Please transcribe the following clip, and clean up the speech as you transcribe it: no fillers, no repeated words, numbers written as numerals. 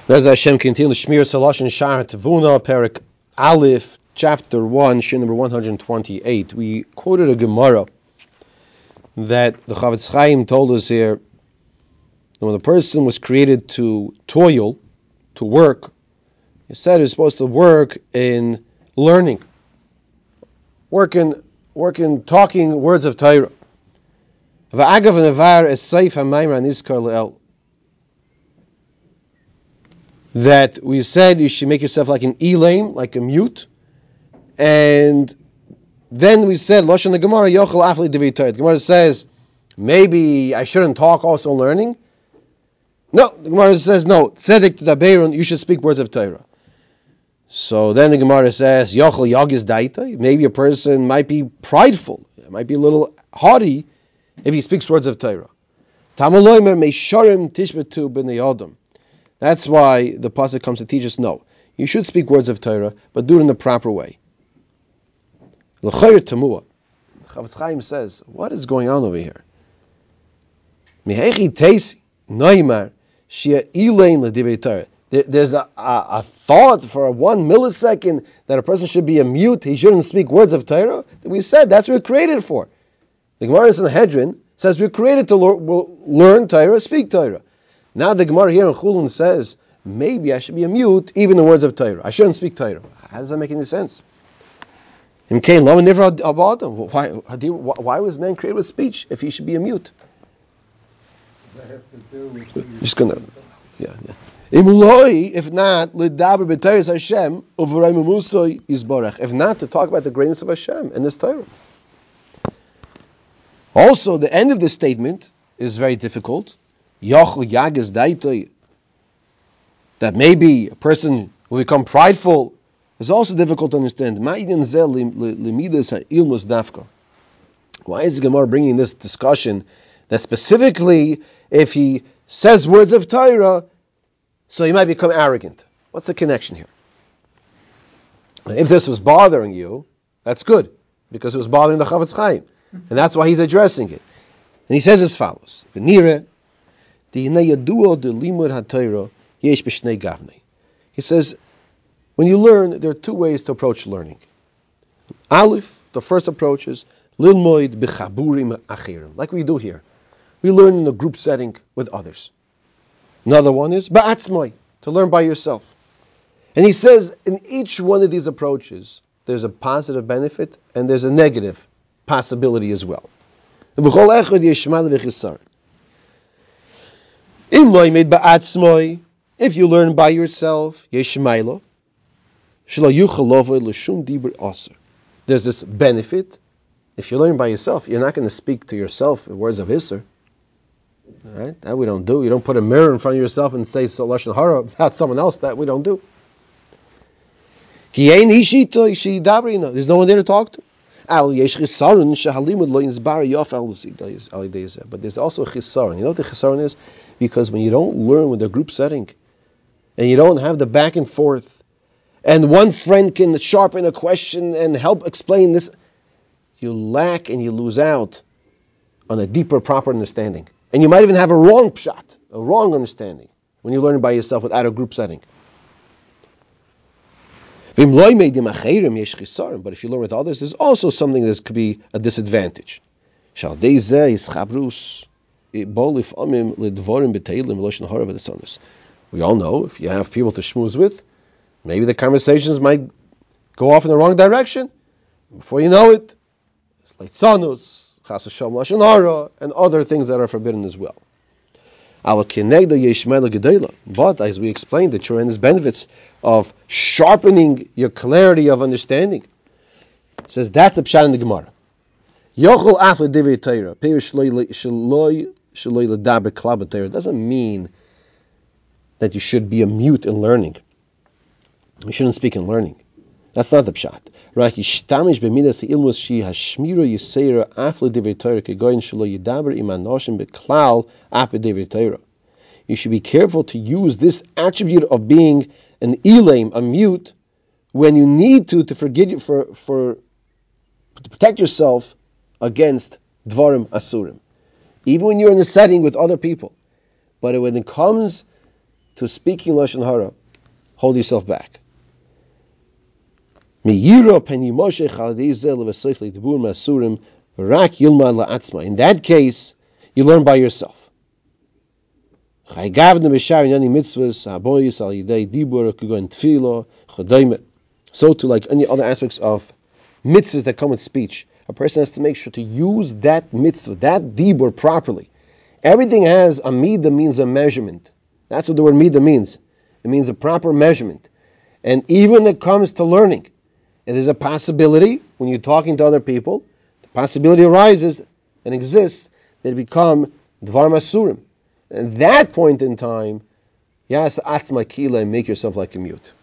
Bez Hashem continue the Shmir Salash and Shar Tavuna, Perik Aleph, Chapter 1, Shin number 128. We quoted a Gemara that the Chavetz Chaim told us here that when the person was created to toil, to work, he said he's supposed to work in learning, talking words of Torah. V'agav nevar es seif hamaymer nizkar le'el. That we said you should make yourself like an elaim, like a mute, and then we said Lashon the Gemara yochel afli divrei Torah. The Gemara says maybe I shouldn't talk also learning. No, the Gemara says no. Tzedek tadaberun, you should speak words of Torah. So then the Gemara says yochel yagis daita. Maybe a person might be prideful, might be a little haughty if he speaks words of Torah. Tamaloimer meisharim tishbetu b'nei adam. That's why the pasuk comes to teach us, no, you should speak words of Torah, but do it in the proper way. L'chayr tamua. Chavetz Chaim says, what is going on over here? Mihechi teisi noimar shia ilain l'divrei Torah. There's a thought for 1 millisecond that a person should be a mute, he shouldn't speak words of Torah. We said that's what we're created for. The Gemara in the Hedron says we're created to learn Torah, speak Torah. Now the Gemara here in Chulun says, maybe I should be a mute even in the words of Torah. I shouldn't speak Torah. How does that make any sense? Why was man created with speech if he should be a mute? Just gonna, yeah. If not, if not, to talk about the greatness of Hashem and this Torah. Also, the end of this statement is very difficult. That maybe a person will become prideful is also difficult to understand. Why is the Gemara bringing this discussion that specifically if he says words of Torah, so he might become arrogant? What's the connection here? If this was bothering you, that's good, because it was bothering the Chavetz Chaim, and that's why he's addressing it. And he says as follows: he says, when you learn, there are two ways to approach learning. Aleph, the first approach is lilmoid b'chaburim achirim, like we do here. We learn in a group setting with others. Another one is ba'atzmai, to learn by yourself. And he says, in each one of these approaches, there's a positive benefit and there's a negative possibility as well. If you learn by yourself, there's this benefit. If you learn by yourself, you're not going to speak to yourself in words of Isser. Right? That we don't do. You don't put a mirror in front of yourself and say Lashon Hara about someone else. That we don't do. There's no one there to talk to. But there's also a chisaron. You know what the chisaron is? Because when you don't learn with a group setting, and you don't have the back and forth, and one friend can sharpen a question and help explain this, you lack and you lose out on a deeper, proper understanding. And you might even have a wrong pshat, a wrong understanding, when you learn by yourself without a group setting. But if you learn with others, there's also something that could be a disadvantage. We all know if you have people to schmooze with, maybe the conversations might go off in the wrong direction. Before you know it, it's like tzanus, chas v'shalom lashon hara, and other things that are forbidden as well. But as we explained, the tremendous benefits of sharpening your clarity of understanding. It says that's the pshat in the Gemara. It doesn't mean that you should be a mute in learning. You shouldn't speak in learning. That's not the pshat. You should be careful to use this attribute of being an elaim, a mute, when you need to forget to protect yourself against dvarim asurim. Even when you're in a setting with other people. But when it comes to speaking Lashon Hara, hold yourself back. In that case, you learn by yourself. So too, like any other aspects of mitzvahs that come with speech, a person has to make sure to use that mitzvah, that dibur, properly. Everything has a midah, means a measurement. That's what the word midah means. It means a proper measurement. And even when it comes to learning, and there's a possibility, when you're talking to other people, the possibility arises and exists that it become dvar masurim. And at that point in time, yas atzma kila, and make yourself like a mute.